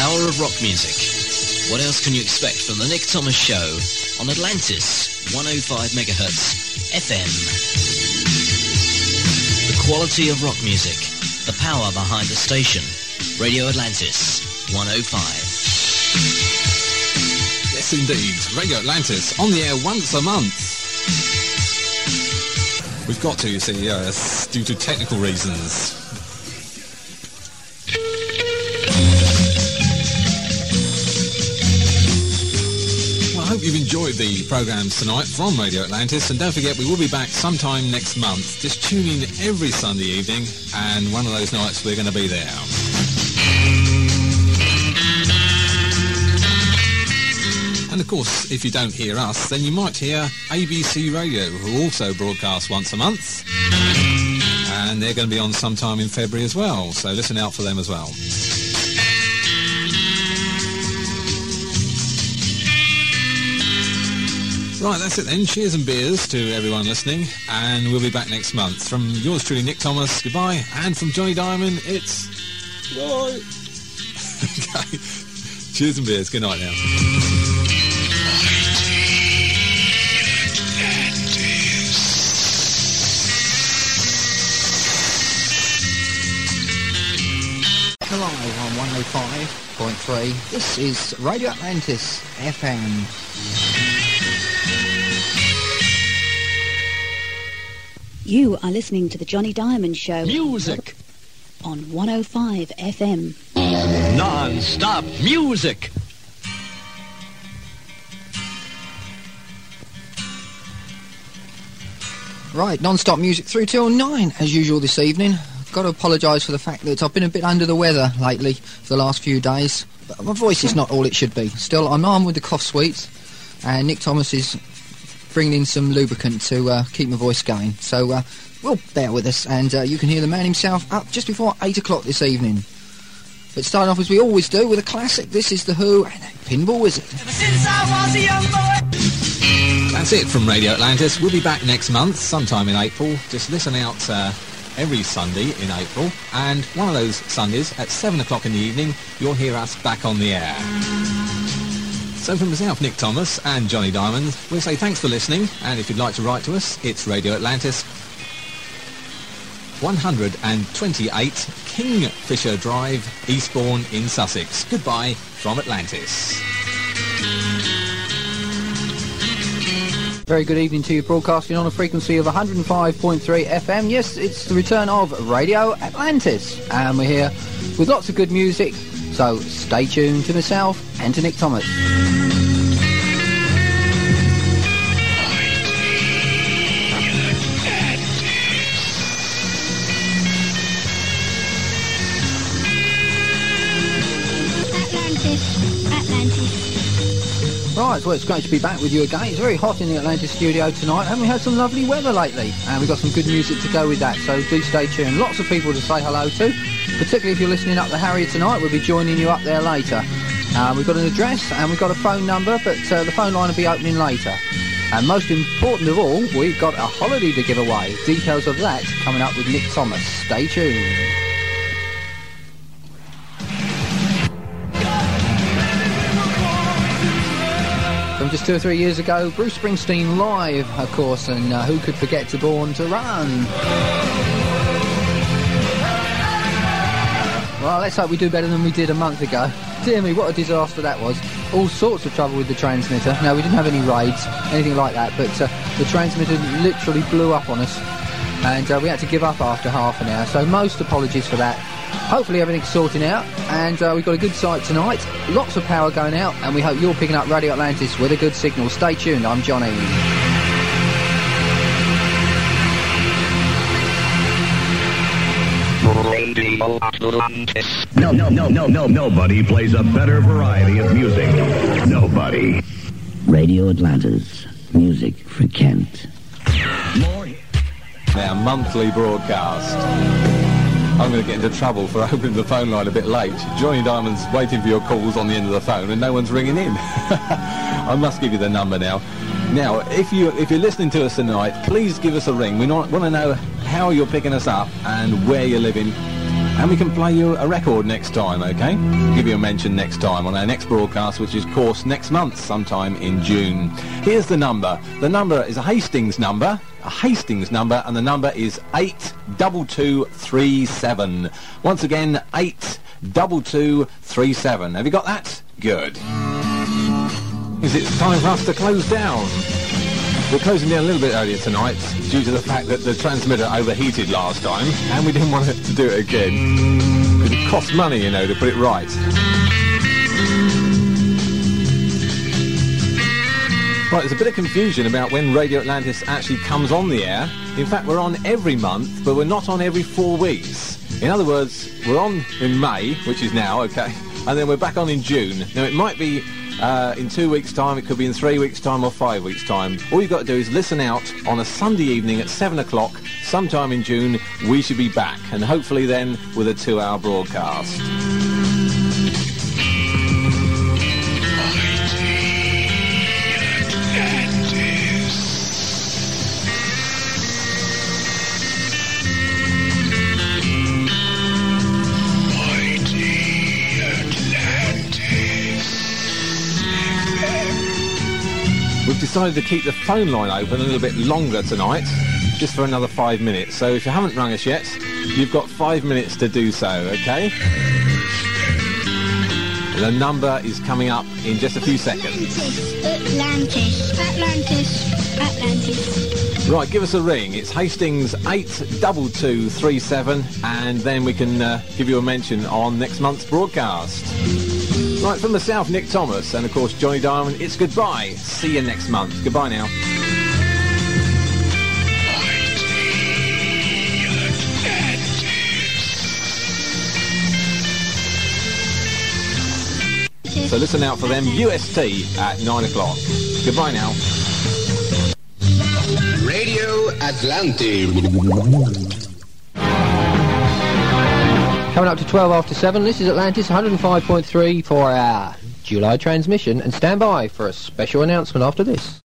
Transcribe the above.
power of rock music. What else can you expect from the Nick Thomas Show on Atlantis 105 MHz FM? The quality of rock music, the power behind the station. Radio Atlantis 105. Yes, indeed. Radio Atlantis on the air once a month. We've got to, you see, due to technical reasons. Well, I hope you've enjoyed the programmes tonight from Radio Atlantis, and don't forget we will be back sometime next month. Just tune in every Sunday evening, and one of those nights we're going to be there. And of course, if you don't hear us, then you might hear ABC Radio, who also broadcast once a month. And they're going to be on sometime in February as well, so listen out for them as well. Right, that's it then. Cheers and beers to everyone listening, and we'll be back next month. From yours truly, Nick Thomas, goodbye. And from Johnny Diamond, it's... Bye. Okay. Cheers and beers. Good night now. Hello on 105.3. This is Radio Atlantis FM. You are listening to the Johnny Diamond Show. Music on 105 FM. Non-stop music. Right, non-stop music through till 9 as usual this evening. I've got to apologise for the fact that I've been a bit under the weather lately for the last few days. But my voice is not all it should be. Still, I'm armed with the cough sweets, and Nick Thomas is bringing in some lubricant to keep my voice going. So, well, bear with us, and you can hear the man himself up just before 8 o'clock this evening. But starting off as we always do with a classic. This is The Who and Pinball Wizard. Ever since I was a young boy. That's it from Radio Atlantis. We'll be back next month, sometime in April. Just listen out every Sunday in April, and one of those Sundays at 7 o'clock in the evening, you'll hear us back on the air. So from myself, Nick Thomas, and Johnny Diamond, we'll say thanks for listening, and if you'd like to write to us, it's Radio Atlantis, 128 Kingfisher Drive, Eastbourne in Sussex. Goodbye from Atlantis. Very good evening to you, broadcasting on a frequency of 105.3 FM. Yes, it's the return of Radio Atlantis, and we're here with lots of good music, so stay tuned to myself and to Nick Thomas. Right, well, it's great to be back with you again. It's very hot in the Atlantis studio tonight, and we had some lovely weather lately, and we've got some good music to go with that, so do stay tuned. Lots of people to say hello to, particularly if you're listening up the Harrier tonight. We'll be joining you up there later. We've got an address and we've got a phone number, but the phone line will be opening later. And most important of all, we've got a holiday to give away. Details of that coming up with Nick Thomas. Stay tuned. From just 2 or 3 years ago, Bruce Springsteen live, of course, and who could forget to Born to Run? Well, let's hope we do better than we did a month ago. Dear me, what a disaster that was. All sorts of trouble with the transmitter. No, we didn't have any raids, anything like that, but the transmitter literally blew up on us, and we had to give up after half an hour, so most apologies for that. Hopefully everything's sorting out, and we've got a good site tonight, lots of power going out, and we hope you're picking up Radio Atlantis with a good signal. Stay tuned, I'm Johnny. Radio Atlantis. Nobody plays a better variety of music. Nobody. Radio Atlantis. Music for Kent. Our monthly broadcast. I'm going to get into trouble for opening the phone line a bit late. Johnny Diamond's waiting for your calls on the end of the phone and no one's ringing in. I must give you the number now. Now, if you're listening to us tonight, please give us a ring. We want to know how you're picking us up and where you're living. And we can play you a record next time, okay? Give you a mention next time on our next broadcast, which is, of course, next month, sometime in June. Here's the number. The number is a Hastings number, and the number is 82237. Once again, 82237. Have you got that? Good. Is it time for us to close down? We're closing down a little bit earlier tonight due to the fact that the transmitter overheated last time and we didn't want it to do it again. It costs money, you know, to put it right. Right, there's a bit of confusion about when Radio Atlantis actually comes on the air. In fact, we're on every month, but we're not on every 4 weeks. In other words, we're on in May, which is now, okay, and then we're back on in June. Now, it might be in 2 weeks' time, it could be in 3 weeks' time or 5 weeks' time. All you've got to do is listen out on a Sunday evening at 7 o'clock, sometime in June. We should be back, and hopefully then with a 2-hour broadcast. We've decided to keep the phone line open a little bit longer tonight, just for another 5 minutes. So if you haven't rung us yet, you've got 5 minutes to do so, okay? The number is coming up in just a few seconds. Atlantis. Right, give us a ring. It's Hastings 82237, and then we can give you a mention on next month's broadcast. Right, from myself, Nick Thomas, and of course Johnny Diamond, it's goodbye. See you next month. Goodbye now. So listen out for them, UST at 9 o'clock. Goodbye now. Radio Atlantis. Coming up to 12 after 7, this is Atlantis 105.3 for our July transmission, and stand by for a special announcement after this.